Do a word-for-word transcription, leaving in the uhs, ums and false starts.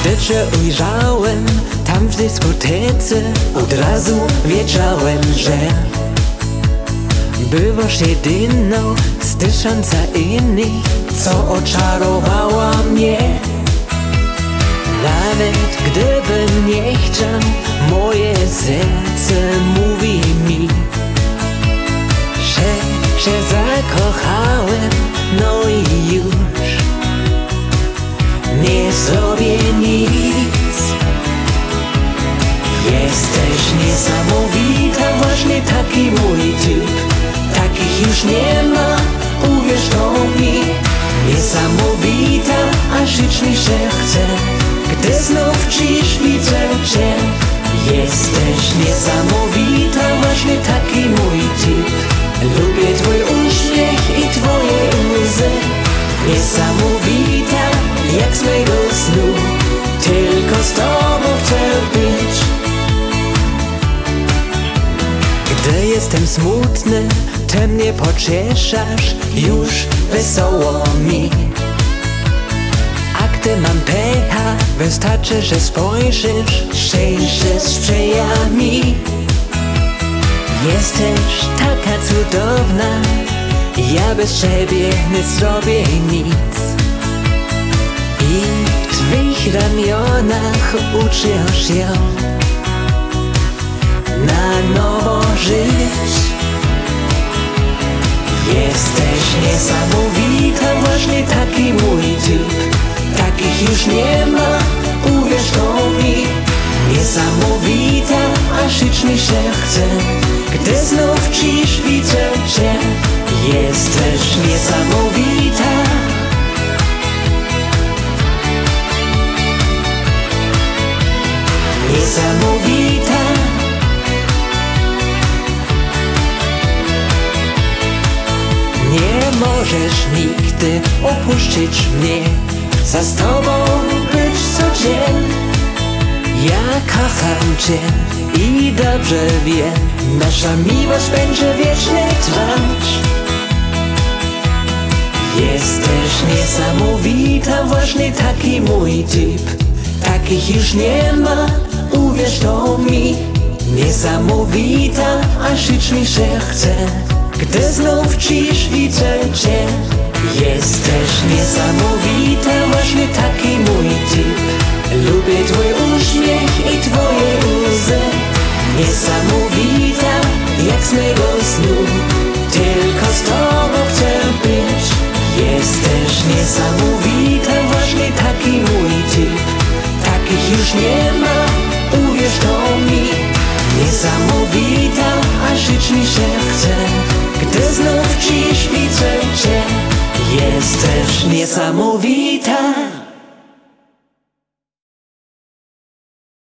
Gdy cię ujrzałem tam w dyskotece, od razu wiedziałem, że bywasz jedyną z tysiąca innych, co oczarowała mnie. Nawet gdybym nie chciał, moje serce mówi mi, że się zakochałem, no i już nie zrobię nic. Jesteś niesamowita, właśnie taki mój typ. Takich już nie ma, uwierz to mi. Niesamowita, a żyć mi się chce, gdy znów dziś widzę cię. Jesteś niesamowita, właśnie taki mój typ. Lubię twój uśmiech i twoje łzy. Niesamowita, jak z mego snu, tylko z tobą chcę być. Gdy jestem smutny, ty mnie pocieszasz, już wesoło mi. A gdy mam pecha, wystarczy, że spojrzysz, szczęście sprzyja mi. Jesteś taka cudowna, ja bez ciebie nie zrobię nic. I w twych ramionach uczę się na nowo żyć. Jesteś niesamowita, właśnie taki mój typ. Takich już nie ma, uwierz to mi. Niesamowita, a żyć mi się chce, gdy znów dziś widzę cię. Jesteś niesamowita. Niesamowita. Nie możesz nigdy opuścić mnie, chcę z tobą być co dzień. Ja kocham cię i dobrze wiem, nasza miłość będzie wiecznie trwać. Jesteś niesamowita, właśnie taki mój typ. Takich już nie ma, uwierz to mi. Niesamowita, a żyć mi się chce, gdy znów dziś widzę cię. Jesteś niesamowita, właśnie taki mój typ. Lubię twój uśmiech i twoje łzy. Niesamowita, jak z mego snu, tylko z tobą chcę być. Jesteś niesamowita, właśnie taki mój typ. Takich już nie ma, uwierz to mi. Niesamowita, a żyć mi się chce, gdy znów dziś widzę cię. Jesteś niesamowita.